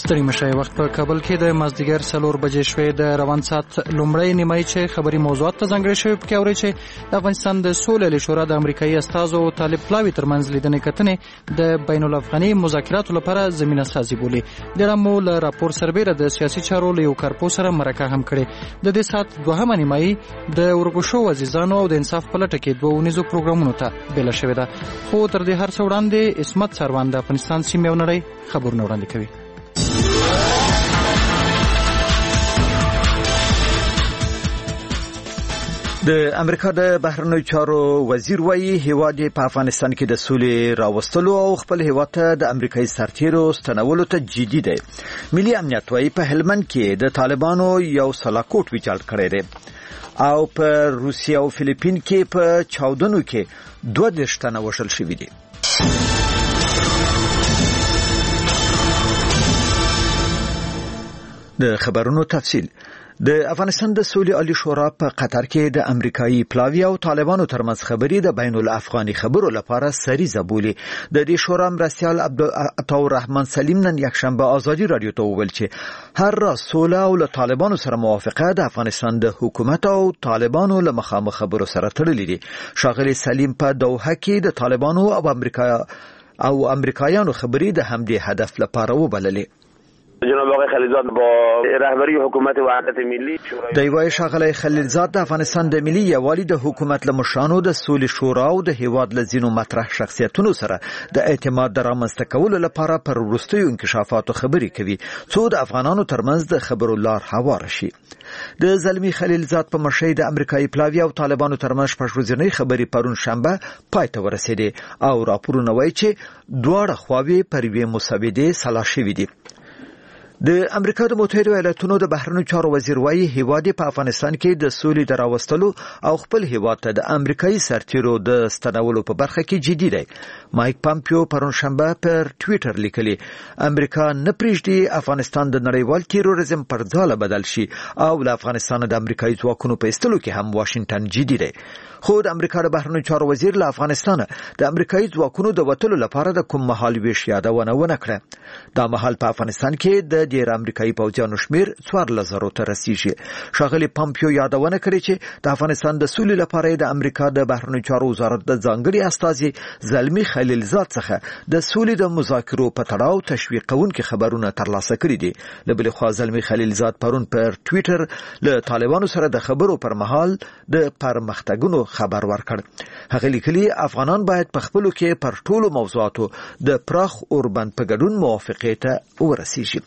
ستړي مشای وخت په کابل کې د مازدیګر 4 بجې شوې د روان سات لومړی نیمایي چې خبري موضوعات ته ځانګړي شوی په کې اوري چې د افغانستان د سولې شورا د امریکایي استازو طالب پلاوی ترمنځ لیدنې کتنې د بین الافغاني مذاکراتو لپاره زمينه سازي بولي د رامو له راپور سربېره د سیاسي چارو له یو کارپو سره مرکه هم کړي د دې سات دوهمه نیمایي د ورګوشو عزیزانو او د انصاف په لټه کې دوه ونیزو پروګرامونو ته بیل شوې ده خو تر دې هر څه وړاندې اسمت سروان د افغانستان سیمې او نړۍ خبرونه وړاندې کوي. د امریکا د بهرنیو چارو وزیر وایي هیواد په افغانستان کې د سولې راوستلو او خپل هیواد ته د امریکایي سرتیرو ستنولو ته جدي دی. ملي امنیت وایي په هلمند کې د طالبانو یو سلاکوټ ویجاړ کړی دی او په روسیه او فلیپین کې په چاودنو کې 22 تنه وژل شوي دي. د خبرونو تفصیل. د افغانستان د سولې عالی شورا په قطر کې د امریکایي پلاوی او طالبانو ترمنځ خبرې د بین الافغاني خبرو لپاره سریزه بولي. د دې شورا مرستیال عبدالرحمن سلیم نن یکشنبه آزادی رادیو ته وویل چې هر راز سوله او له طالبانو سره موافقه د افغانستان د حکومت او طالبانو له مخامخ خبرو سره تړلې دي. ښاغلي سلیم په دوحه کې د طالبانو او امریکایانو خبرې د همدې هدف لپاره وبللې. جناب آقای خلیلزاد با رهبری حکومت وحدت ملی دیوای شاغلی خلیلزاد د افغانستان د ملي یوالي د حکومت له مشرانو د سولې شورا او د هیواد له ځینو مطرح شخصیتونو سره د اعتماد د رامنځته کولو لپاره پر وروستیو انکشافاتو خبرې کوي څو د افغانانو ترمنځ د خبرو لار هوار شي. د زلمی خلیلزاد په مشرۍ د امریکایي پلاوی او طالبانو ترمنځ شپږورځنۍ خبرې پرون شنبه پای ته ورسېدې او راپورونه وایي چې دواړه خواوې پر یوې مسودې سلا شوي دي. د امریکا د متحده ایالاتونو د بهرنیو چارو وزیر وایي هیواد په افغانستان کې د سولې د راوستلو او خپل هیواد ته د امریکایي سرتیرو د ستنولو په برخه کې جدي دی. مایک پامپیو پرون شنبه پر ټویټر لیکلي امریکا نه پریږدي افغانستان د نړیوال تیروریزم پر ځاله بدل شي او له افغانستان د امریکایي ځواکونو په ایستلو کې هم واشنگټن جدي دی. خو د امریکا د بهرنیو چارو وزیر له افغانستان د امریکایي ځواکونو د وټلو لپاره د کوم مهال ویش یادونه ونه کړه. دا مهال په افغانستان کې د ډیر امریکایي پوځیانو شمیر 4000 ته رسیږي. ښاغلي پامپیو یادونه کړې چې د افغانستان د سولې لپاره د امریکا د بهرنیو چارو وزارت د ځانګړي استازي زلمی خلیلزاد څخه د سولې د مذاکرو په تړاو تشویقونکي خبرونه ترلاسه کړي دي. له بل خوا زلمی خلیلزاد پرون پر ټویټر له طالبانو سره د خبرو پر مهال د پرمختګونو خبر ورکړ. هغه لیکلي افغانان باید په خپلو کې پر ټولو موضوعاتو د پراخ اوربند په ګډون موافقې ته ورسیږي.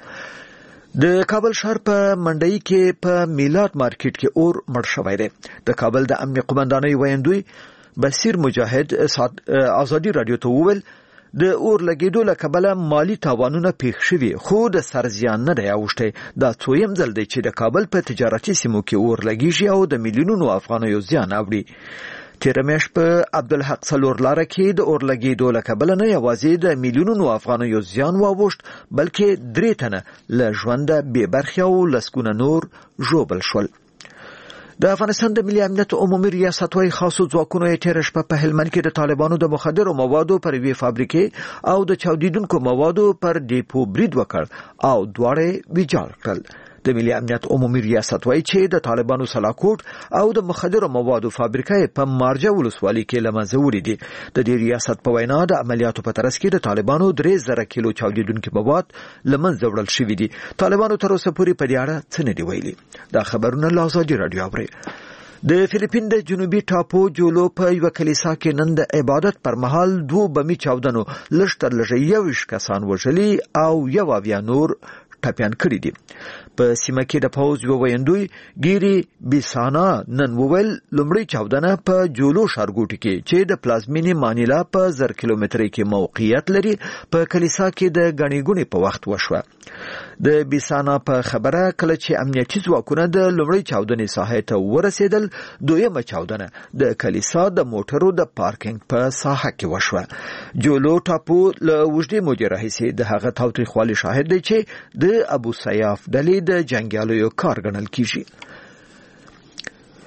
د کابل ښار په منډي کې په میلاد مارکیټ کې اور مړ شوی دی. د کابل د امنیه قومندانۍ ویاندوی بصیر مجاهد آزادی رادیو ته وویل د اور لګیدو له کبله مالی تاوانونه پیښ شوي خو د سرزیان نه دی اوښتی. دا څویم ځل دی چې د کابل په تجارتي سیمو کې اور لګیږي او د میلیونونو افغانیو زیان اوړي. تیر میاشت په عبدالحق څلور لاره کې د اور لګیدو له کبله نه یوازې د میلیونونو افغانیو زیان واوښت بلکې 3 تنه له ژونده بې برخې او لسګونه نور ژوبل شول. د افغانستان د ملي امنیت عمومي ریاست وايي خاصو ځواکونو یې تېره شپه په هلمند کې د طالبانو د مخدرو موادو پر یوې فابریکې او د چاودیدونکو موادو پر ډیپو برید وکړ او دواړه ویجاړ کړل. د ملي امنیت عمومي ریاست وايي چې د طالبانو سلاکوټ او د مخدرو موادو فابریکه په مارجه ولسوالۍ کې له منځه وړي دي. د دې ریاست په وینا د عملیاتو په ترڅ کې د طالبانو 3000 کیلو چاودیدونکي مواد له منځه وړل شوي دي. طالبانو تر اوسه پورې په دې اړه څه نه دی ویلي. دا خبرونه له آزادي رادیو اوري. د فلیپین د جنوبي ټاپو جولو په یو کلیسا کې نن د عبادت پر مهال 2 بمي چاودنو لږ تر لږه 21 کسان وژلي او 1 نور ټپيان کړي دي. په سیمه کې د پوز یو ویندوی ګيري بیسانا نن وویل لومړی چاودنه په جولو ښارګوټي کې چې د پلازمینې مانیلا په 1000 کیلومترۍ کې موقعیت لري په کلیسا کې د غنی ګونی په وخت وشوه. د بیسانا په خبره کله چې امنیتي ځواکونه د لومړی چاودنې ساحې ته ورسېدل دویمه چاودنه د کلیسا د موټرو د پارکینګ په ساحه کې وشوه. جولو ټاپو له وجدي مودې راهیسې د هغه تاوتریخوالي شاهد دی چې د ابو سیاف ډلې د جنگیالیو کار ګڼل کیږي.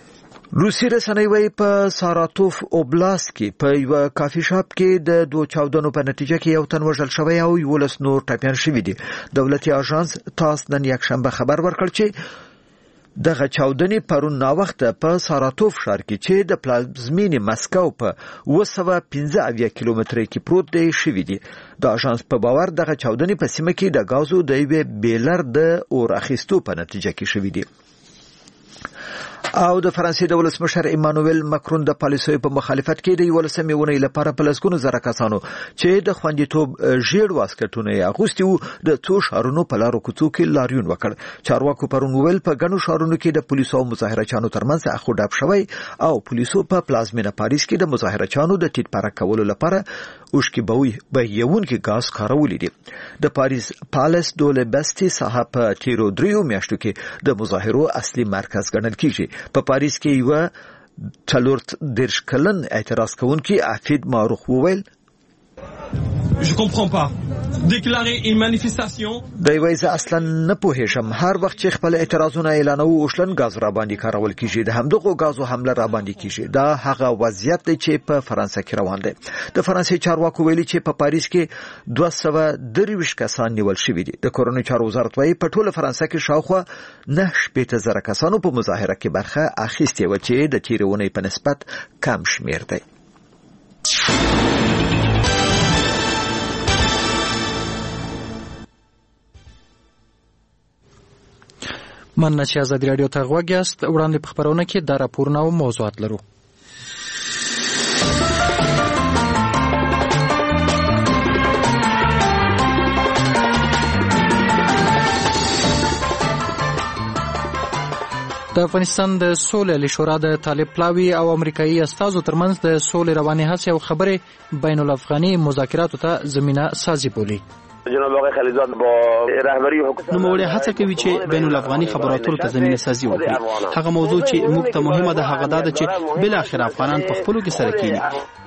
روسي رسنۍ وايي په ساراتوف اوبلاست کې په یو کافي شاپ کې د دوه چاودنو په نتیجه کې یو تن وژل شوی او 11 نور ټپیان شوي دي. دولتي اژانس تاس نن یکشنبه خبر ورکړ چې دغه چاودنې پرون ناوخته په ساراتوف ښار کې چې د پلازمینې مسکو په 215 کیلومتره کې پروت دی شوي دي. د اژانس په باور دغه چاودنې په سیمه کې د غازو د یوې بیلر د اور اخیستو په نتیجه کې شوي دي. او د فرانسې د ولسمشر ایمانوئل ماکرون د پالیسیو په مخالفت کې د 11 میونۍ لپاره په لسګونو زره کسانو چې د خوندیتوب ژیړ واسکټونه یې اغوستي وو د څو ښارونو په لارو کوڅو کې لاریون وکړ. چارواکو پرون وویل په ګڼو ښارونو کې د پولیسو او مظاهرچیانو ترمنځ اخو ډاب شوی او پولیسو په پلازمینه پاریس کې د مظاهرچیانو د ټیټ پرک کولو لپاره اوښکې بهیونکي ګاز کارولي دي. د پاریس پالیس دولې بستي ساحه په تیرو 3 میاشتو کې د مظاهرو اصلي مرکز ګڼل کیږي. په پاریس کې یو 40 کلن اعتراض کوونکی عفید معروف وویل Je comprends pas. Déclarer une manifestation. دی وایي زه اصلا نه پوهېږم. هر وخت چې خپل اعتراضونه اعلانوو اوشلن غاز را باندې کارول کیږي. د همدغو غازو حمله را باندې کیږي. دا هغه وضعیت دی چې په فرانسه کې روان دی. د فرانسې چارواکو ویلي چې په پاریس کې 223 کسان نیول شوي دي. د کورونو چارو وزارت وایي په ټوله فرانسه کې شاوخوا 9,000 کسانو په مظاهره کې برخه اخیستې وه چې د تېرې اونۍ په نسبت کم شمېر دی. مننه چې ازادي راډیو ته غوږ یاست. وړاندې په خبرونه کې دا راپورونه او موضوعات لرو. د افغانستان د سولې شورا د طالب پلاوي او امریکایي استازو ترمنځ د سولې روانې هڅې او خبرې بین الافغاني مذاکراتو ته زمینه سازي بولي. جناب آقای خلیلزاد با رهبری حکومت نوموړی هڅه کوي چې بین الافغاني خبراتو ته زمینه سازي وکړي. هغه موضوع چې موږ ته مهمه ده هغه ده چې بل اخر افغانان په خپلو کې سره کېني.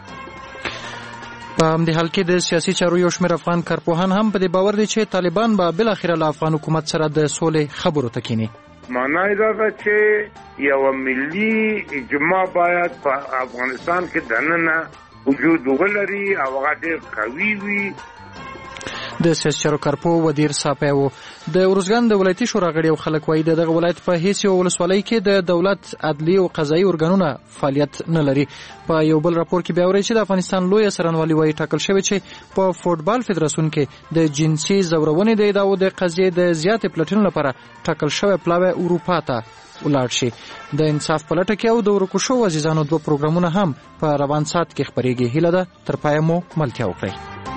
په همدې حال کې د سیاسي چارو یو شمېر افغان کارپوهان هم په دې باور دي چې طالبان به بل اخر له افغان حکومت سره د سولې خبرو ته کېني. معنی دا ده چې یو ملي اجماع باید په افغانستان کې دننه وجود ولري او هغه ډېر قوي وي. د سیاسي چارو کارپو ودیر صاحب و د ورزګان د ولایتي شورا غړي او خلک وایي دغه ولایت په هیڅ یو ولسوالۍ کې د دولت عدلي او قضایي ارګانونه فعالیت نه لري. په یو بل راپور کې بیا وایي چې د افغانستان لوی سرنوالي وایي ټاکل شوی چې په فوټبال فدراسیون کې د جنسي زورونې د ادعاو د قضیې د زیاتې پلټنې لپاره ټاکل شوی پلاوی اروپا ته ولاړ شي. د انصاف په لټه کې او د ورکو شوو عزیزانو 2 پروګرامونه هم په روان سات کې خبرېږي. هیله ده تر پایه مو ملتیا وکړئ.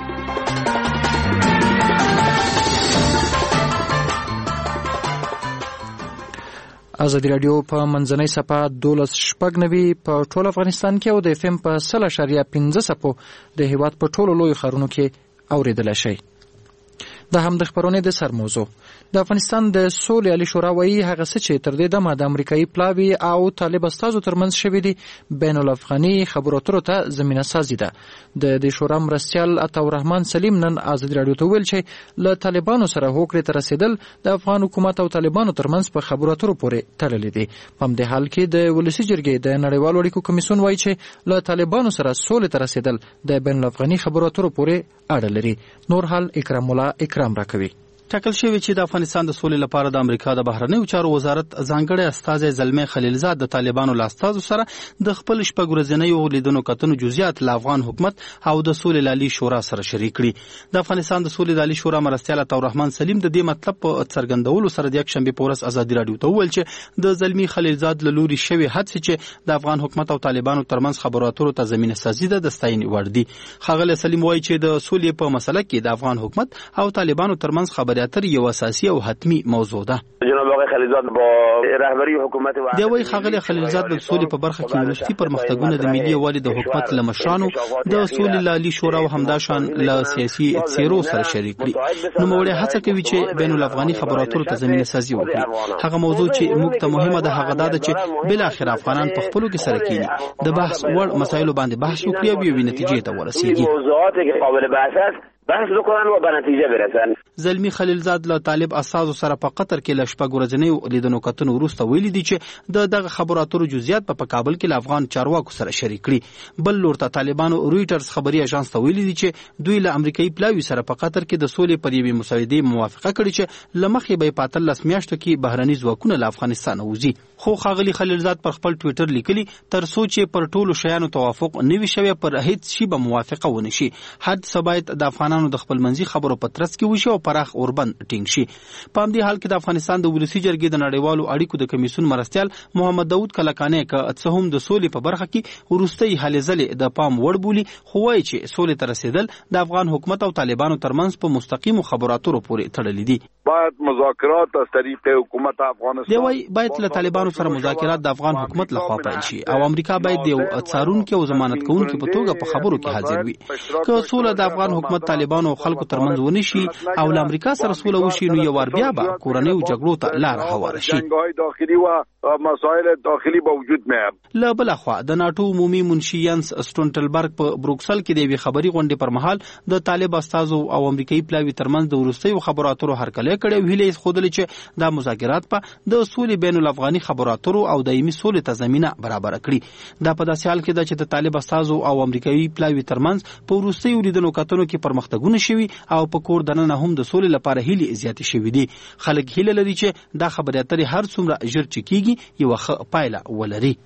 ازادي راډیو په منځنۍ صفحه 12.90 په ټول افغانستان کې او د FM په 100.15 صفو د هیواد په ټولو لوی ښارونو کې اوریدل شي. دا هم د خبرونې د سر موضوع. د افغانستان د سولې عالی شورا وایي هغه څه چې تر دې دمه د امریکایي پلاوي او طالب استازو ترمنځ شوي دي بین الافغاني خبرو اترو ته زمینه سازي ده. د دې شورا مرستیال عطاالرحمن سلیم نن ازادي راډیو ته ویل چې له طالبانو سره هوکړې ته رسیدل د افغان حکومت او طالبانو ترمنځ په خبرو اترو پورې تړلې دي. په همدې حال کې د ولسي جرګې د نړیوالو اړیکو کمیسیون وایي چې له طالبانو سره سولې ته رسیدل د بین الافغاني خبرو اترو پورې اړه لري. نور حال اکرام الله اکرام راکوي. ټاکل شوی چې د افغانستان د سولې لپاره د امریکا د بهرنیو چارو وزارت ځانګړی استازی زلمی خلیلزاد د طالبانو له استازو سره د خپل شپږ ورځنیو لیدنو کتنو جزئیات له افغان حکومت او د سولې لالي شورا سره شریک کړي. د افغانستان د سولې لالي شورا مرستیال عطاالرحمن سلیم د دې مطلب په څرګندولو سره د یکشنبه په ورځ ازادي راډیو ته وویل چې د زلمی خلیلزاد له لوري شوی هڅې چې د افغان حکومت او طالبانو ترمنځ خبرو اترو ته زمینه سازي ده د ستاینې وړ دي. ښاغلی سلیم وایي چې د سولې په مسله کې د افغان حکومت او طالبانو ترمنځ خبرې اترې یو اساسي او حتمی موضوع ده. جناب آقای خلیلزاد با رهبری حکومت دی وایي ښاغلی خلیلزاد د سولې په برخه کې وروستي پرمختګونه د ملي یووالي د حکومت له مشرانو د سولې لالي شورا او همداشان له سیاسي څیرو سره شریک کړي. نوموړی هڅه کوي چې بین الافغاني خبرو اترو ته زمینه سازي وکړي. هغه موضوع چې موږ ته مهمه ده هغه ده چې بل اخر افغانان په خپلو کې سره کېني د بحث وړ مسایلو باندې بحث وکړي او یوې نتیجې ته ورسیږي. موضوعات که قابل بحث است بحث وکړن او به نتیجه برسن. زلمی خلیلزاد له طالب اساسو سره په قطر کې ل شپږ ورځې لیدنو کتنو وروسته ویلي دي چې دغه خبرو اترو جزئیات په کابل کې له افغان چارواکو سره شریک کړي. بل لور ته طالبانو رويټرز خبري اژانس ته ویلي دي چې دوی له امریکایي پلاوي سره په قطر کې د سولې پر یوې مسودې موافقه کړې چې لمخې به په 13 میاشتو کې بهرني ځواکونه له افغانستان وځي. خو خاغلی خلیلزاد پر خپل ټوئیټر لیکلي تر سوچ پر ټولو شیانو توافق نوي شوی پر هیڅ شی به موافقه ونه شي. حد ثبات د افغانانو د خپل منځي خبرو په ترڅ کې وشي او پراخ اوربند ټینګ شي. په همدې حال کې د افغانستان د ولسی جرګې د نړیوالو اړیکو د کمیسیون مرستیال محمد داود کلکانې ک څه هم د سولې په برخه کې ورستۍ هلې ځلې د پام وړ بولی، خو وایي چې سولې ته رسیدل د افغان حکومت او طالبانو ترمنځ په مستقیمو خبراتو پورې تړلي دي. باید مذاکرات از طریق حکومت افغانستان دی وایي باید له طالبانو سره مذاکرات د افغان حکومت لخوا پیل شي او امریکا باید یو څارونکي او ضمانت کوونکي په توګه په خبرو کې حاضر وي. که سوله د افغان حکومت طالبانو او خلکو ترمنځ ونشي او له امریکا سره سوله وشي نو یو ور بیا به کورنۍ جګړو ته لار هواره شي. جنگ‌های داخلی و مسائل داخلی به وجود میاد. له بل خوا د ناتو عمومي منشي ینس سټونټلبرګ په بروکسل کې د یوې خبري غونډې پر مهال د طالب استازو او امریکایي پلاوي ترمنځ د ورستیو خبرو اترو هرکلی کړی او هیله خودل چې د مذاکرات په د سولې بین الافغاني خبرو اترو او دایمي سولې ته زمينه برابر کړي. دا په داسې حال کې ده چې د طالب استازو او امریکایي پلاوي ترمنځ په ورستیو لیدنو کتنو کې پرمختګونه شوي او په کور دننه هم د سولې لپاره هیله زیاتې شوي دي. خلک هیله لري چې دا خبرې اترې هر څومره ژر چکیږي یو ښه پایله ولري.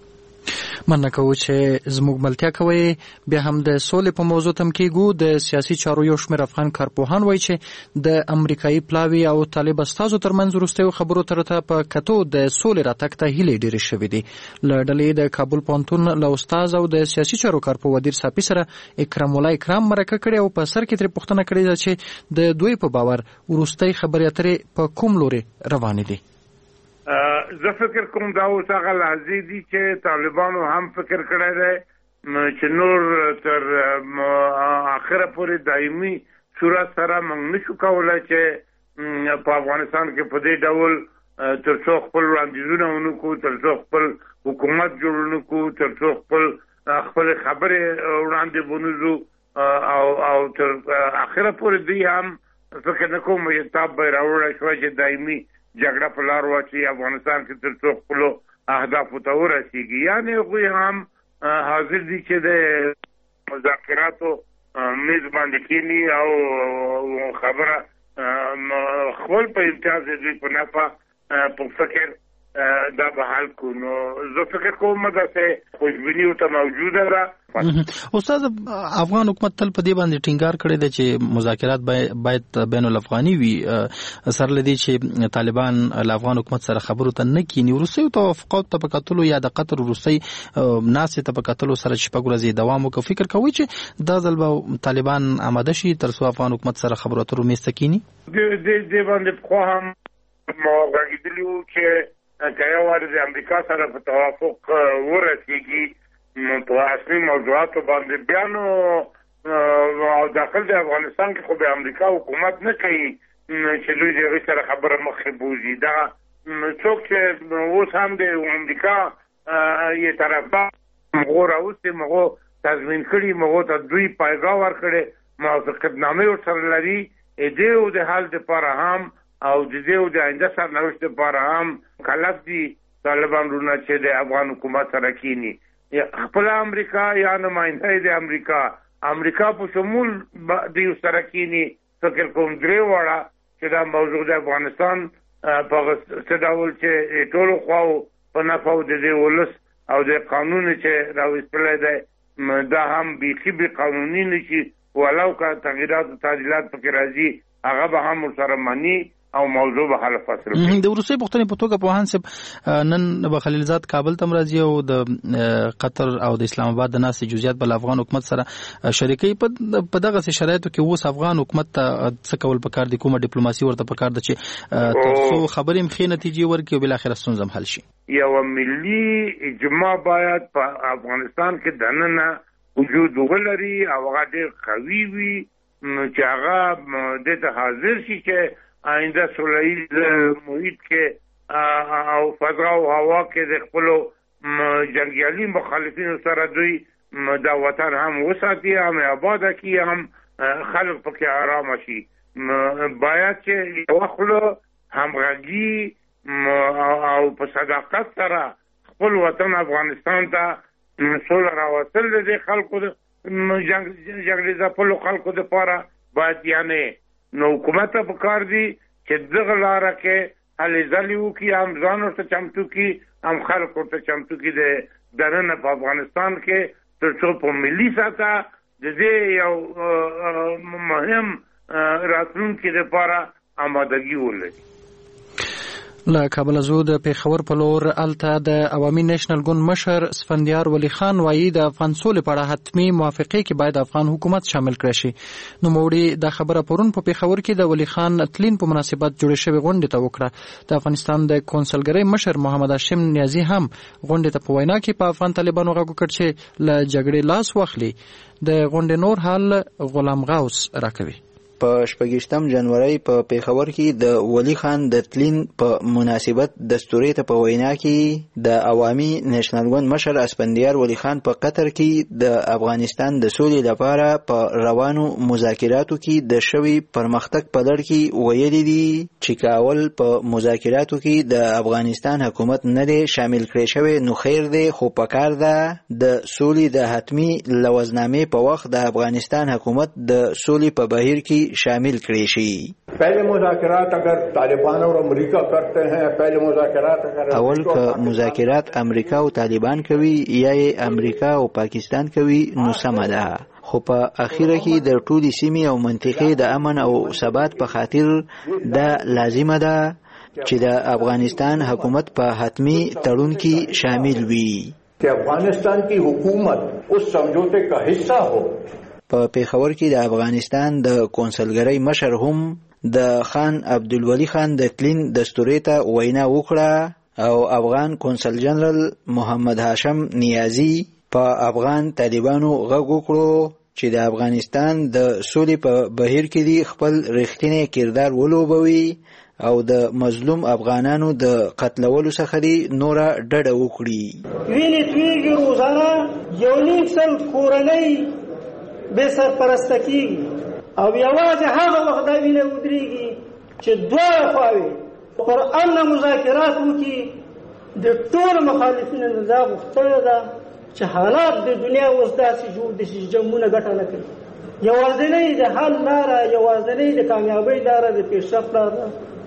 مننه کوو چې زموږ ملتیا کوي. بیا هم د سولې په موضوع تم کېږو. د سیاسي چارو یو شمېر افغان کارپوهان وایي چې د امریکایي پلاوي او طالب استازو ترمنځ وروستیو خبرو ترته په کتو د سولې راتګ ته هیلې ډېرې شوې دي. له ډلې د کابل پوهنتون له استاد او د سیاسي چارو کارپوه ودیر صافي سره اکرام الله اکرام مرکه کړې او په سر کې ترې پوښتنه کړې ده چې د دوی په باور وروستۍ خبرې اترې په کوم لوري روانې دي. زه فکر کوم دا اوس هغه لحظې دي چې طالبانو هم فکر کړی دی چې نور تر اخره پورې دایمي صورت سره موږ نشو کولی چې په افغانستان کې په دې ډول تر څو خپل وړاندیزونه ونکړو، تر څو خپل حکومت جوړ نکړو، تر څو خپل خبرې وړاندې ونوځو او تر اخره پورې دوی هم فکر نه کوم یتاب به راوړی شوی چې دایمي جګړه په لار واچي افغانستان کې تر څو خپلو اهدافو ته ورسیږي. یعنې هغوی هم حاضر دي چې د مذاکراتو میز باندې کینی او خبره خپل په امتیاز دوی په نفع په فکر دا به حل کو. نو زه فکر کوم داسې خوشبیني ورته موجوده ده. استاد افغان حکومت تل په دې باندې ټینګار کړی دی چې مذاکرات باید بین الافغاني وي سره لدی چې طالبان له افغان حکومت سره خبرو ته نه کینی. وروستیو توافقات ته په کتلو یا د قطر وروستۍ ناستې ته په کتلو سره شپږ ورځې دوام وکړي. فکر کوئ چې دا ځل به طالبان آماده شي تر څو افغان حکومت سره خبرو اترو میز ته کینی؟ دې باندې خو هم غږېدلي وو چې که یو وارې د امریکا سره په توافق ورسېږي په اصلي موضوعاتو باندې بیا نو او داخل د افغانستان کې خو به امریکا حکومت نه کوي چې دوی د هغې سره خبره مخې بوځي. دا څوک چې اوس هم د امریکا یې طرفدار مغو راوستي، مغو تضمین کړي، مغو ته دوی پایګاه ورکړې، موافقتنامې ورسره لري. دې د حال دپاره هم او د دې او د آینده سرنوشت لپاره هم کلف دي طالبان رونه چې د افغان حکومت سره کینی. خپل امریکا یا نماینده د امریکا په شمول د سره کینی. فکر کوم درې واړه چې دا موضوع د افغانستان په څه ډول چې ټولو خواو په نفع د دې ولس او د قانون چې راوستلی دی دا هم بیخي بې قانوني نشي ولو که تغییرات و تعدیلات پکې راځي هغه به هم ورسره مني او موضوع به حل فصل کړي. د وروستۍ پوښتنې په توګه پوهان صاحب نن به خلیلزاد کابل ته راځي او د قطر او د اسلام آباد د ناستې جزئیات به له افغان حکومت سره شریکوي. په دغسې شرایطو کې اوس افغان حکومت ته څه کول پکار دي؟ کومه ډیپلوماسي ورته پکار ده چې تر څو خبرې هم ښې نتیجې ورکړي او بالاخره ستونزه هم حل شي؟ یوه ملي اجماع باید په افغانستان کې دننه وجود ولري او هغه ډېر قوي وي چې هغه دې ته حاضر شي چې آینده سولهییز محیط کې او فضا او هوا کې د خپلو جنګیالي مخالفینو سره دوی دا وطن هم وساتي، هم آباده کړي، هم خلک پکې آرام شي. باید چې یو خپل همغږي او په صداقت سره خپل وطن افغانستان ته سوله راوستل دي خلکو د جګړې ځپلو خلکو دپاره باید یعنې نو حکومت ته پکار دي چې دغه لاره کې هلې ځلې وکړي، هم ځان ورته چمتو کړي، هم خلک ورته چمتو کړي د دننه په افغانستان کې، تر څو په ملي سطحه د دې یو مهم راتلونکي دپاره آمادګي ولري. له کابل زو د پیښور په لور الته د عوامي نېشنل ګوند مشر اسفندیار ولی خان وایي د افغان سولې په اړه حتمي موافقه کې باید افغان حکومت شامل کړي شي. نو موړي د خبره پرون په پیښور کې د ولی خان تلین په مناسبت جوړ شوی غونډه ته وکړه. د افغانستان د کونسلګری مشر محمد هاشم نیازی هم غونډه ته په وینا کې په افغان طالبانو غږ وکړ چې له جګړې لاس واخلي. د غونډې نور حال غلام غوث راکوي. په 28 جنوري په پیښور کې د ولی خان د تلین په مناسبت دستوري ته په وینا کې د عوامي نېشنل ګوند مشر اسفندیار ولی خان په قطر کې د افغانستان د سولې لپاره په روانو مذاکراتو کې د شوي پرمختګ په لړ کې ویلي دي چې کاول په مذاکراتو کې د افغانستان حکومت نه دی شامل کړی شوی نو خیر دی، خو پکار ده د سولې د حتمي لوزنامې په وخت د افغانستان حکومت د سولې په بهیر کې شامل کړي شي. پہلے مذاکرات اگر طالبان اور امریکہ کرتے ہیں، پہلے مذاکرات اگر اول که مذاکرات امریکا او طالبان کوي یا امریکا او پاکستان کوي نو سمه ده، خو په اخیره کې د ټولي سیمې او منطقې د امن او ثبات په خاطر دا لازمه ده چې د افغانستان حکومت په حتمی تړون کې شامل وي کہ افغانستان کی حکومت اس سمجھوتے کا حصہ ہو. په پیښور کې د افغانستان د کونسلګری مشر هم د خان عبدالولی خان د تلین دستوري ته وینا وکړه او افغان کونسل جنرال محمد هاشم نیازی په افغان طالبانو غږ وکړو چې د افغانستان د سولې په بهیر کې دی خپل رښتینی کردار ولوبوي او د مظلوم افغانانو د قتلولو څخه دی نوره ډډه وکړي. وینې تویږي روزانه 1.5 کورنۍ به سرپرسته کیږي او یوازې هغه وخت دا وینه ودرېږي چې دواړه خواوې پر امن مذاکرات وکړي. د ټولو مخالفینو نه دا غوښتنه ده چې حالات د دنیا اوس داسې جوړ دي چې جنګونه ګټه نه کوي. یوازینۍ د حل لاره، یوازینۍ د کامیابۍ لاره، د پیشرفت لاره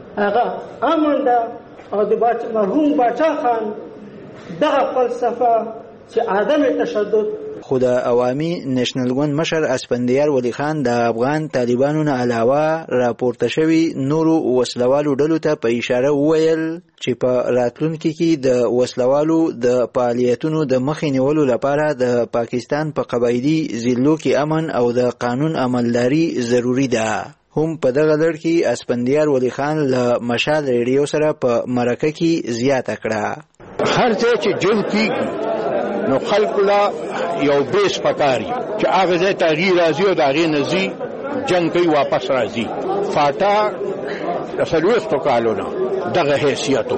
هغه امن ده او د مرحوم باچا خان دغه فلسفه چې عدم تشدد. خو د عوامي نېشنل ګوند مشر اسفندیار ولی خان د افغان طالبانو نه علاوه راپورته شوي نورو وسلوالو ډلو ته په اشاره وویل چې په راتلونکي کې د وسلوالو د فعالیتونو د مخې نیولو لپاره د پاکستان په قبایلي ضلعو کې امن او د قانون عملداري ضروری ده. هم په دغه لړ کې اسفندیار ولی خان له مشال ریډیو سره په مرکه کې زیاته کړه. هر ځای چې جنګ کیږي نو خلق لا یو بیس پکاري چې هغه ځای تغییر راځي او د هغې نه ځي جنګ کوي واپس راځي. فاټا د 40 کالو نه دغه حیثیت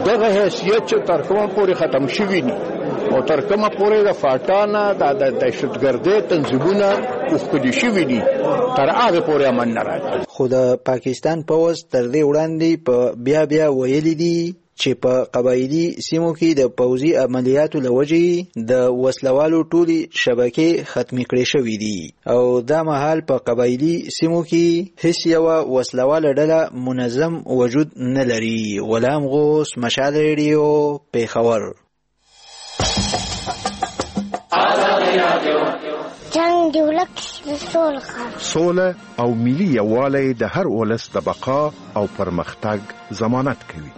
چې تر کومه پورې ختم شوي ني او تر کومه پورې د فاټا نه د دهشتګردۍ تنظیمونه اوښکلي شوي دي تر هغې پورې امن نه راځي. خو د پاکستان پوځ تر دې وړاندې په بیا ویلي دي چې په قبایلي سیمو کې د پوځي عملیاتو له وجې د وسلوالو ټولي شبکې ختمې کړې شوې دي او دا مهال په قبایلي سیمو کې هیڅ یوه وسلواله ډله منظم وجود نه لري. غلام غوث، مشال ریډیو، پیښور. جنگ دی ولک سوله او ملي یووالی د هر ولس د بقا او پرمختګ ضمانت کوي.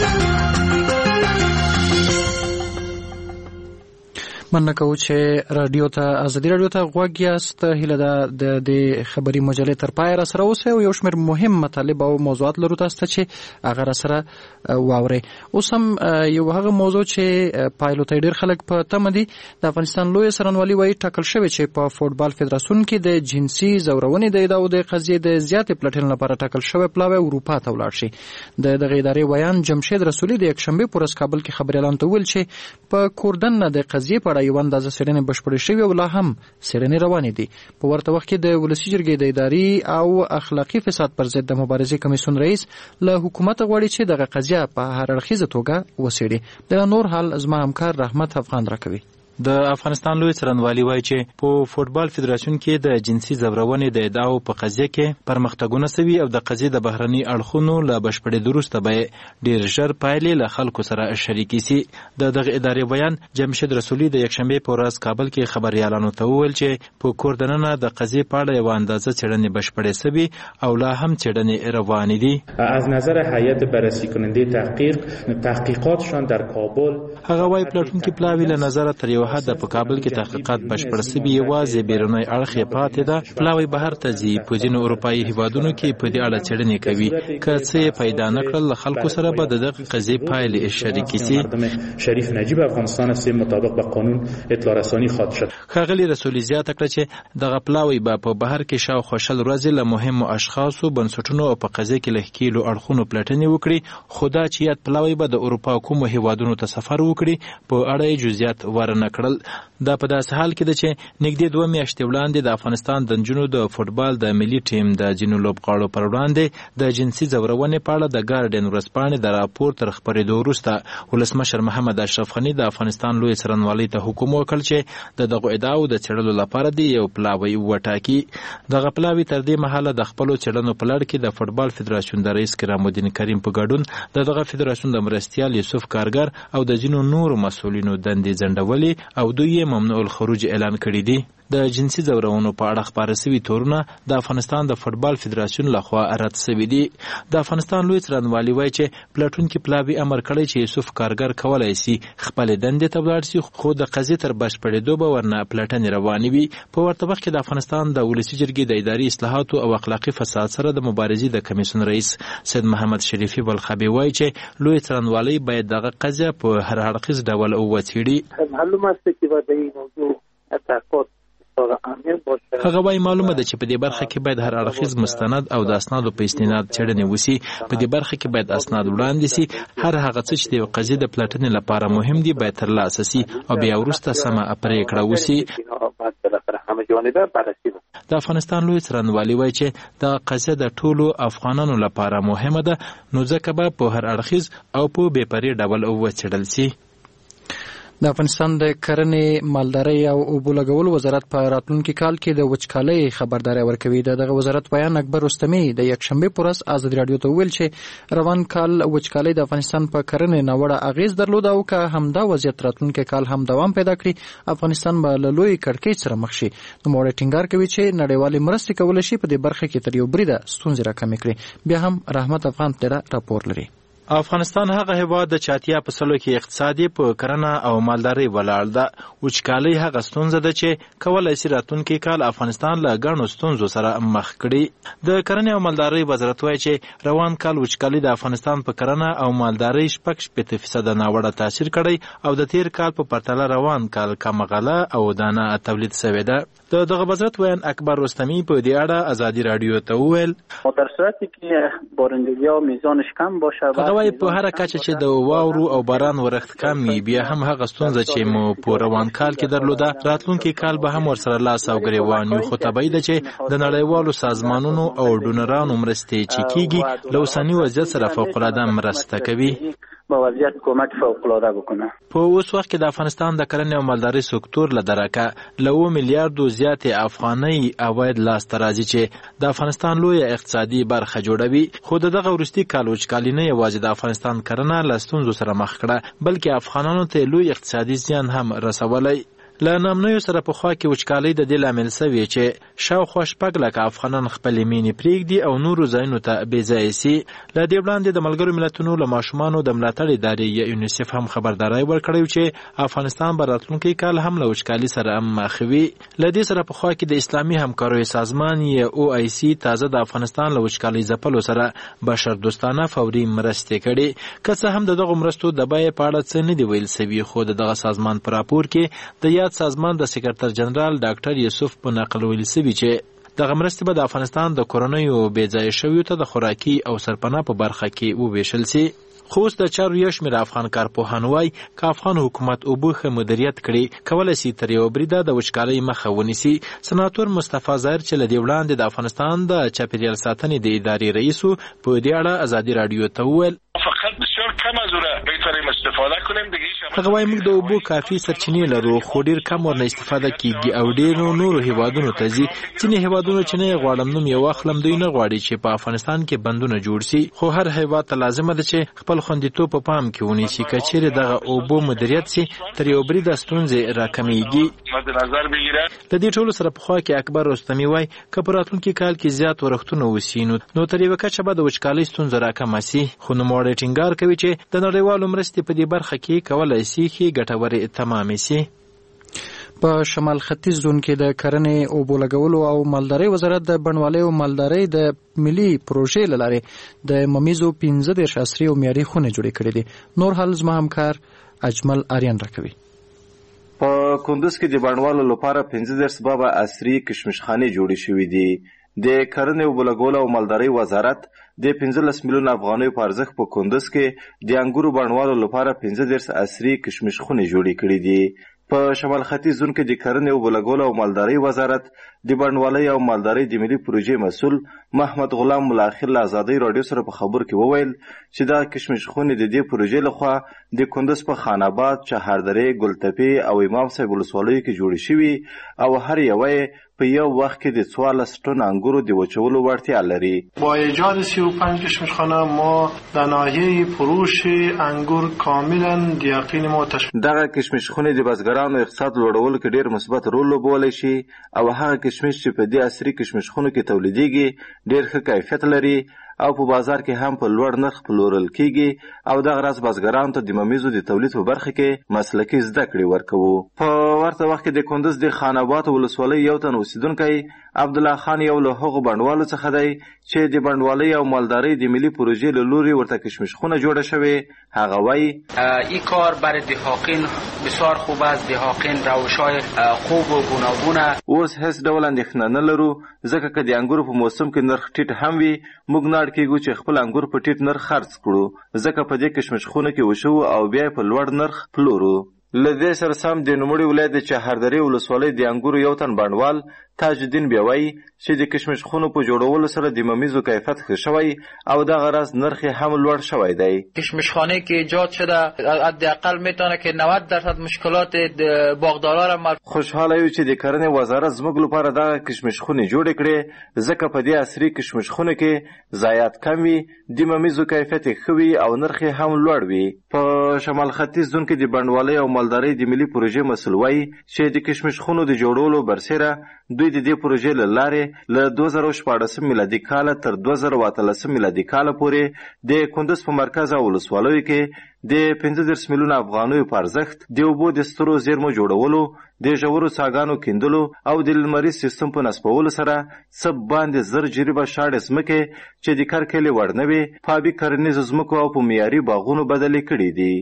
مننه کوو چې رادیو ته ازادي رادیو ته غوږ یاست. هیله ده د دې خبري مجلې تر پای را سره اوسئ او یو شمېر مهم مطالب او موضوعات لرو تاسو ته چې هغه را سره واورئ. اوس هم یو هغه موضوع چې پایلو ته ډېر خلک په تمه دي. د افغانستان لویه څارنوالي وایي ټاکل شوې چې په فوټبال فدراسیون کې د جنسي ځورونې د ادعاو د قضیې د زیاتې پلټنې لپاره ټاکل شوی پلاوی اروپا ته ولاړ شي. د دغه ادارې ویان جمشید رسولي د یکشنبې په ورځ کابل کې خبري اعلان ته ویل چې په کوردن نه د قضیې په اړه یو اندازه څېړنې بشپړې شوې او لا هم څېړنې روانې دي. په ورته وخت کې د ولسي جرګې د اداري او اخلاقي فساد پر ضد د مبارزې کمیسیون رئیس له حکومت غواړي چې دغه قضیه په هر اړخیزه توګه وڅېړي. د نور حال زما همکار رحمت افغان راکوي. د افغانستان لوی څرنګوالي وایي چې په فوټبال فدراسیون کې د جنسي زورونې د ادعاو په قضیه کې پرمختګونه سوي او د قضیې د بهرني اړخونو له بشپړېدو وروسته به ډېر ژر پایلې له خلکو سره شریکې سي. د دغه ادارې بیان جمشید رسولي د یکشنبې په ورځ کابل کې خبریالانو ته وویل چې په کور دننه د قضیې په اړه یوه اندازه څېړنې بشپړې سوي او لا هم څېړنې روانې دي. از نظر هیئت بررسی کننده تحقیقاتشان در کابل هغه وایي پلټونکي پلاوي له نظره تر یو حد په کابل کې تحقیقات بشپړ سوي، یوازې بیرونی اړخ یې پاتې ده. پلاوی بهر ته ځي، په ځینو اروپایي هیوادونو کې په دې اړه څېړنې کوي. که څه یې پیدا نه کړل له خلکو سره به د دغه قضیې پایلې شریکې سي. شریف نجیب افغانستان است مطابق به قانون اطلاع رسانی خواهد شد. ښاغلي رسولي زیاته کړه چې دغه پلاوی به په بهر کې شاوخوا 100 ورځې له مهمو اشخاصو، بنسټونو او په قضیه کې له ښکېلو اړخونو پلټنې وکړي. خو دا چې یاد پلاوی به د اروپا کومو هیوادونو ته سفر وکړي په اړه یې جزئیات ورنه کړل. دا په داسې حال کې ده چې نږدې 2 میاشتې وړاندې د افغانستان د نجونو د فوټبال د ملي ټیم د ځینو لوبغاړو پر وړاندې د جنسي ځورونې په اړه د ګارډین ورځپاڼې د راپور تر خپرېدو وروسته ولسمشر محمد اشرف غني د افغانستان لوی څارنوالۍ ته حکم وکړ چې د دغو ادعاو د څېړلو لپاره دې یو پلاوی وټاکي. دغه پلاوی تر دې مهاله د خپلو څېړنو په لړ کې د فوټبال فدراسیون د رئیس کرام الدین کریم په ګډون د دغه فدراسیون د مرستیال یوسف کارګر او د ځینو نورو مسؤلینو دندې ځنډولې او دوی یې ممنوع الخروج اعلان کړي دي. د جنسي ځورونو په اړه خپاره سوي تورونه د افغانستان د فوټبال فدراسیون لخوا رد سوي دي. د افغانستان لوی څارنوالي وایي چې پلټونکي پلاوي امر کړی چې یوسف کارګر کولی سي خپلې دندې ته ولاړ سي، خو د قضیې تر بشپړېدو به ورنه پلټنې روانې وي. په ورته وخت کې د افغانستان د ولسي جرګې د اداري اصلاحاتو او اخلاقي فساد سره د مبارزې د کمیسیون رئیس سید محمد شریفي بلخابي وایي چې لوی څارنوالي باید دغه قضیه په هر اړخیز ډول وڅېړي. معلومه است که باید این موضوع تحقیقات هغه وايي معلومه ده چې په دې برخه کې باید هر اړخیز مستند او د اسنادو په استناد څېړنې وسي. په دې برخه کې باید اسناد وړاندې سي. هر هغه څه چې د یو قضیې د پلټنې لپاره مهم دي باید ترلاسه سي او بیا وروسته سمه پرېکړه وسي. د افغانستان لوی څارنوالي وایي چې د قضیه د ټولو افغانانو لپاره مهمه ده، نو ځکه به په هر اړخیز او په بې پرې ډول وڅېړل سي. د افغانستان د کرنې، مالدارۍ او اوبو لګولو وزارت په راتلونکي کال کې د وچکالۍ خبرداری ورکوي. دغه وزارت بیان اکبر رستمي د یکشنبه په ورځ ازادي راډیو ته ویل چې روان کال وچکالۍ د افغانستان په کرنې ناوړه اغیز درلود او که همدا وضعیت راتلونکي کال هم دوام پیدا کړي افغانستان به له لوی کړکېچ سره مخ شي. نوموړی ټینګار کوي چې نړیوالې مرستې کولی شي په دې برخه کې تر یو بریده ستونزې راکمې کړي. بیا هم رحمت افغان تیره راپور لري. افغانستان هغه هیواد د چاتیا په سلو کې اقتصادي په کرنه او مالدارۍ ولاړ ده. وچکالۍ هغه ستونزه ده چې کولای شي راتلونکي کال افغانستان له ګڼو ستونزو سره مخ کړي. د کرنې او مالدارۍ وزارت وایي چې روان کال وچکالۍ د افغانستان په کرنه او مالدارۍ 6% ناوړه تاثیر کړی او د تیر کال په پرتله روان کال کم غله او دانه تولید شوی ده. دغه وزارت ویان اکبر رستمی په دې اړه ازادي راډیو ته وویل در صورتی که بارندگی ها میزانش کم باشه وای په هر کچه چې د واورو او باران ورښت کم وي بیا هم هغه ستونزه چې مو په روان کال کې درلوده راتلونکي کال به هم ورسره لاس او ګریوان یو. خو طبیعي ده چې د نړیوالو سازمانونو او ډونرانو مرستې چې کیږي له اوسني وضعیت سره فوق‌العاده مرسته کوي. با وضعیت کمک فوق‌العاده بکنه. په اوس وخت کې د افغانستان د کرنې او مالدارۍ سکتور له درکه له 2 میلیارډو زیاتې افغانۍ عواید لاسته راځي چې د افغانستان لویه اقتصادي برخه جوړوي. خو دغه وروستي کال وچکالي نه یوازې د افغانستان کرنه له ستونزو سره مخ کړه بلکې افغانانو ته لوی اقتصادي زیان هم رسولی. له نامنیو سره په خوا کې وچکالۍ د دې لامل سوي چې شاوخوا 6 لکه افغانان خپلې مینې پرېږدي او نورو ځایونو ته بېځایه سي. له دې وړاندې د ملګرو ملتونو له ماشومانو د ملاتړ ادارې یونیسف هم خبرداری ورکړی چې افغانستان به راتلونکی کال هم له وچکالۍ سره مخ وي. له دې سره په خوا کې د اسلامي همکاریو سازمان OIC تازه د افغانستان له وچکالۍ ځپلو سره بشردوستانه فوري مرستې کړي. که څه هم دغه مرستو د بیې په اړه څه نه دي ویل سوي خو دغه سازمان په راپور کې د سازمان د سکرټر جنرال ډاکټر یوسف په نقل ویل سوي چې دغه مرستې به د افغانستان د کورنیو بېځایه شویو ته د خوراکي او سرپناه په برخه کې وویشل سي. خو اوس د چارو یو شمېر افغان کارپوهان وایي که افغان حکومت اوبه ښه مدیریت کړي کولی شي تر یوه بریده د وچکالۍ مخه ونیسي. سناتور مصطفی ظاهر چې له دې وړاندې د افغانستان د چاپیریال ساتنې د ادارې رئیس و په دې اړه ازادي راډیو ته وویل هغه وایي موږ د اوبو کافي سرچینې لرو خو ډېر کم ورنه استفاده کیږي او ډېرو نورو هیوادونو ته ځي. ځینې هیوادونو چې نه یې غواړم نوم یې واخلم دوی نه غواړي چې په افغانستان کې بندونه جوړ سي خو هر هیواد ته لازمه ده چې خپل خوندیتوب په پام کې ونیسي. که چیرې دغه اوبو مدیریت سي تر یو بریده ستونزې راکمیږي. د دې ټولو سره پخوا کې اکبر رستمي وایي که په راتلونکي کال کې زیات ورښتونه وسي نو تر یوه کچه به د وچکالۍ ستونزه راکمه سي. خو نوموړی ټینګار کوي چې د نړیوالو مرستې په دې برخه کې کولی سي ښې ګټورې تمامې سي. په شمال ختیځ زون کې د کرنې اوبو لګولو او مالدارۍ وزارت د بڼوالۍ او مالدارۍ د ملي پروژې له لارې د ممیزو 15 عصري او معیاري خونې جوړې کړې دي. نور حال زما همکار اجمل آریان راکوي. په کندوز کې د بڼوالو لپاره 15 بابا عصري کشمشخانې جوړې شوې دي. د کرنې اوبو لګولو او مالدارۍ وزارت د 15 میلیون افغانیو په ارزښت په کندوز کې د انګورو بڼوالو لپاره 15 عصري کشمش خونې جوړې کړې دي. په شمال ختیځ زون کې د کرنې اوبو لګولو او مالدارۍ وزارت د بڼوالۍ او مالدارۍ د ملي پروژې مسؤل محمد غلام ملاخر له ازادۍ راډیو سره په خبر کې وویل چې دا کشمش خونې د دې پروژې لخوا د کندوز په خان آباد، چهاردرې، ګلتپې او امام صاحب ولسوالیو کې جوړې شوي او هر یوه په یو وخت کې د 14 ټن انګورو د وچولو وړتیا لري. با ایجاد 35 کشمشخانه ما در ناحیه فروش انگور کاملا یقین ما تشکیل. دغه کشمشخونه د بزګرانو اقتصاد لوړولو کې ډیر مثبت رول لوبولی شي او هغه کشمش چې په دې عصري کشمشخونو کې تولیدېږي ډیر ښه کیفیت لري او په بازار کې هم په لوړ نرخ پلورل کیږي او دغه راز بزګرانو ته د ممیزو د تولید په برخه کې مسلکي زده کړې ورکوو. په ورته وخت کې د کندوز د خان آباد ولسوالۍ یو تن اوسیدونکی عبدالله خان یو له هغو بڼوالو څخه دی چې د بڼوالۍ او مالدارۍ د ملي پروژې له لوري ورته کشمشخونه جوړه شوې. هغه وایي این کار برای دهاقین بسیار خوب است. دهاقین روش‌های خوب و گوناگون اوس هیڅ ډول اندېښنه نه لرو ځکه که د انګورو په موسم کې نرخ ټیټ هم وي موږ نه اړ کېږو چې خپل انګور په ټیټ نرخ خرڅ کړو ځکه په دې کشمشخونه کې وشو او بیا په لوړ نرخ پلورو. له دې سره سم د نوموړي ولایت د چهاردرې ولسوالۍ د انګورو یو تن بڼوال تاج الدین بیا وایي چې د کشمشخونو په جوړولو سره د ممیزو کیفیت ښه شوی او دغه راز نرخ هم لوړ شوی دی. کشمشخانه که ایجاد شده حداقل میتونه که 90% مشکلات باغدارا را خوشحاله یو چې د کرنې وزارت زموږ لپاره دغه کشمشخونې جوړې کړې ځکه په دې عصري کشمشخونو کې ضایعات کم وي، د ممیزو کیفیت ښه وي او نرخ هم لوړ وي. په شمال ختیځ زون کې د بڼوالۍ او مالدارۍ د ملي پروژې مسؤل وایي چې د کشمشخونو د جوړولو برسېره دوی د دې پروژې له لارې له 2014 میلادي کاله تر 2018 میلادي کاله پورې د کندوز په مرکز او ولسوالیو کې د 15 میلیون افغانیو په ارزښت د اوبو د سترو زیرمو جوړولو، د ژورو څاګانو کیندلو او د لمریز سیستم په نصبولو سره څه باندې 1000 جریبه شاړې ځمکې چې د کرکیلې وړ نه وي په آبي کرنیزو ځمکو او په معیاري باغونو بدلې کړي دي.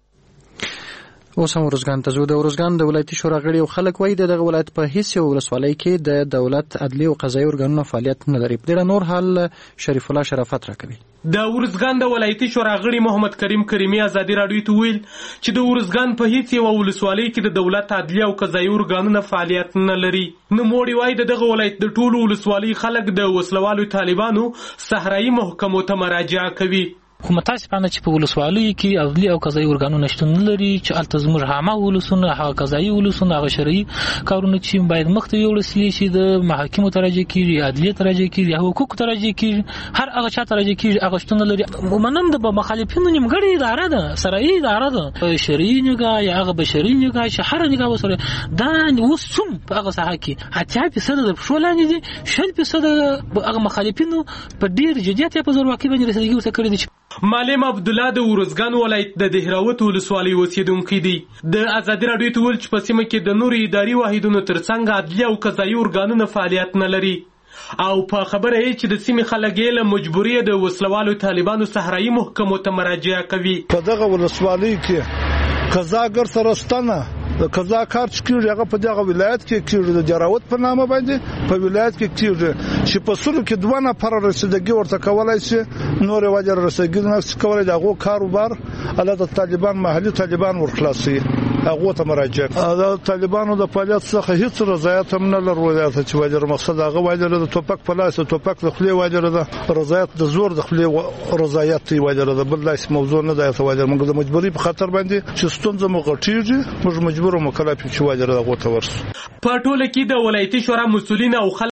اوس هم ورزګان ته ځو. د ورزګان د ولایتي شورا غړي او خلک وایي دغه ولایت په هیڅ یو ولسوالۍ کې د دولت عدلي او قضایي ارګانونو فعالیت نه لري. په ډېر نور حال شریف الله شرافت راکوي. د ورزګان د ولایتي شورا غړي محمد کریم کریمي ازادي راډیو ته ویل چې د ورزګان په هیڅ یو ولسوالۍ کې د دولت عدلي او قضایي ارګانونو فعالیت نه لري. نو موړي وایي دغه ولایت د ټولو ولسوالۍ خلک د وسلوالو طالبانو صحرایي محکمو ته مراجعه کوي. خو متاسفانه چې په ولسوالیو کې عدلي او قضایي ارګانونه شتون نه لري چې هلته زموږ عامه ولسونه هغه قضایي ولسونه هغه شرعي کارونه چې باید مخته یوړل سي چې د محاکمو ته راجع کېږي، عدلیې ته راجع کېږي، حقوقو ته راجع کېږي، هر هغه چا ته راجع کېږي هغه شتون نه لري. منم د مخالفینو نیمګړې اداره ده، صحرایي اداره ده، شرعي نګاه یا هغه بشري نګاه چې هر نګاه وسره دا اوس څوم په هغه ساحه کې 80% د پښو لاندې دي، 60% هغه مخالفینو په ډېر جدیت یا په زورواکۍ باندې رسېدګي ورته کړې دي. معلم عبدالله د ورزګان ولایت د دهراوت ولسوالۍ اوسیدونکی دی. د ازادي راډیو ته ویل چې په سیمه کې د نورو اداري واحدونو ترڅنګ عدلي او قضایي ارګانونه فعالیت نه لري او په خبره یې چې د سیمې خلک یې له مجبوري د وسلوالو طالبانو صحرایي محکمو ته مراجعه کوي. په دغه ولسوالۍ کې قضاګر سره شته نه، د قضا کار چې کیږي هغه په دغه ولایت کې کیږي د جراوت په نامه باندې په ولایت کې کیږي چې په سلو کې 2 نفر رسیدګي ورته کولای شي نور وجه رسیدګي نه کولای دغه کاروبار الله د طالبان محلي طالبان ورخلاصي هغه ته مراجعه د طالبانو د فعالیت څخه هیڅ رضایت هم نه لري چې وجه مقصد هغه وجه د توپک په لاس توپک د خلی وجه د رضایت د زور د خلی رضایت وجه د بل لاس موضوع نه د وجه موږ د مجبوري په خطر باندې چې ستونزه مغټیږي موږ مجبور او مکلف چې وجه دغه ته ورسو په ټوله کې د ولایتي شورا مسؤلین او